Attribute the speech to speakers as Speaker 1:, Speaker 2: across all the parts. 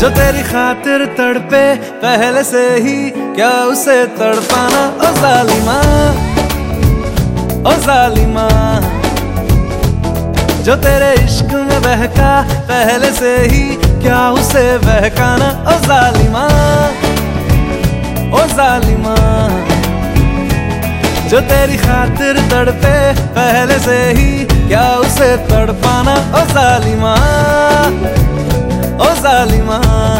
Speaker 1: जो तेरी खातिर तड़पे पहले से ही, क्या उसे तड़पाना। ओ जालिमा, ओ जालिमा, जो तेरे इश्क में बहका पहले से ही, क्या उसे बहकाना। ओ जालिमा, ओ जालिमा, जो तेरी खातिर तड़पे पहले से ही, क्या उसे तड़पाना। ओ जालिमा, ओ जालिमा,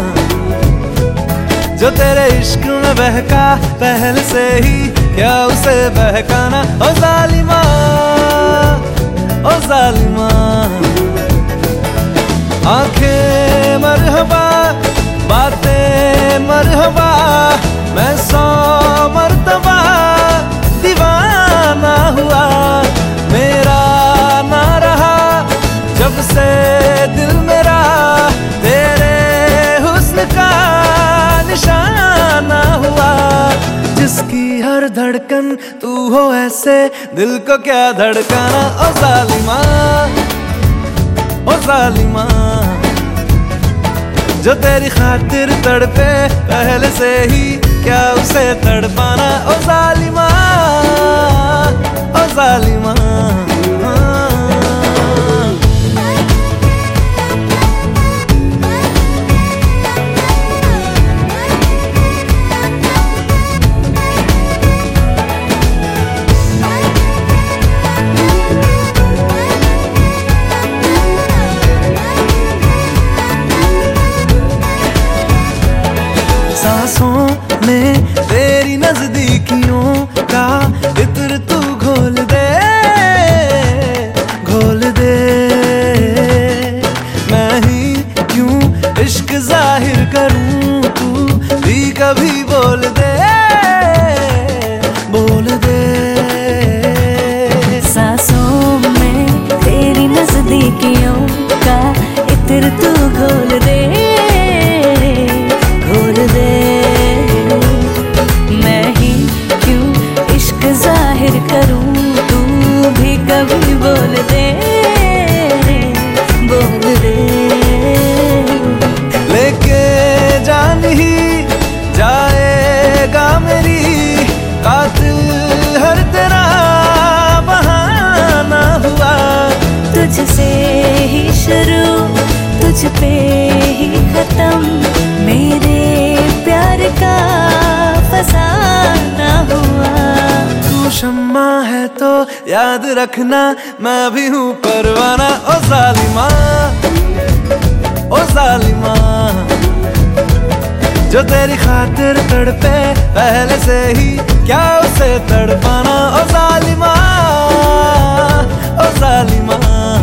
Speaker 1: जो तेरे इश्क में बहका पहले से ही, क्या उसे बहकाना। ओ जालिमा, ओ जालिमा, आंखें मरहबा, बातें मरहबा, मैं 100 मर्तबा दीवाना हुआ। मेरा ना रहा जब से दिल मेरा, तेरे हुस्न का निशाना हुआ। जिसकी हर धड़कन तू हो ऐसे, दिल को क्या धड़काना। ओ जालिमा, ओ जालिमा, जो तेरी खातिर तड़पे पहले से ही, क्या उसे तड़पाना। ओ जालिमा, ओ जालिमा, सांसों में तेरी नजदीकियों का इत्र तू घोल दे, घोल दे। मैं ही क्यों इश्क जाहिर करूं, तू भी कभी बोल दे, बोल दे।
Speaker 2: सांसों में तेरी नजदीकियों का इत्र तू घोल दे, घोल दे। मैं ही क्यों इश्क जाहिर करूं, तू भी कभी बोल दे, बोल दे।
Speaker 1: लेके जान ही जाएगा मेरी, कातिल हर तेरा बहाना हुआ।
Speaker 2: तुझसे ही शुरू, तुझ पे ही खत्म, मेरे प्यार का फसाना हुआ।
Speaker 1: तू शम्मा है तो याद रखना, मैं भी हूँ परवाना। ओ जालिमा, ओ जालिमा, जो तेरी खातिर तड़पे पहले से ही, क्या उसे तड़पाना। ओ जालिमा, ओ जालिमा,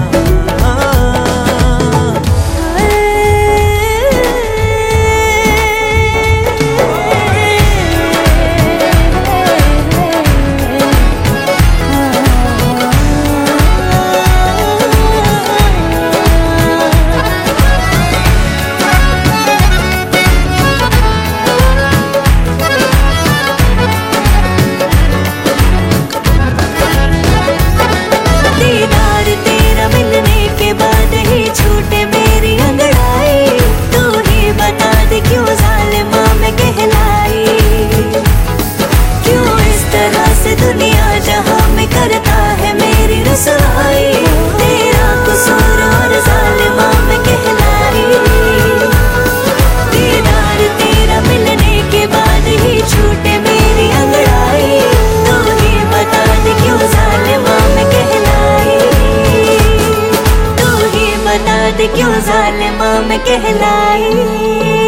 Speaker 2: दुनिया जहां में करता है मेरी रसवाई। तेरा कसूर और जालिमा में कहलाई। दीदार तेरा मिलने के बाद ही छूटे मेरी अंगड़ाई। तू ही बता दे क्यों जालिमा में कहलाई। तू ही बता दे क्यों जालिमा में कहलाई।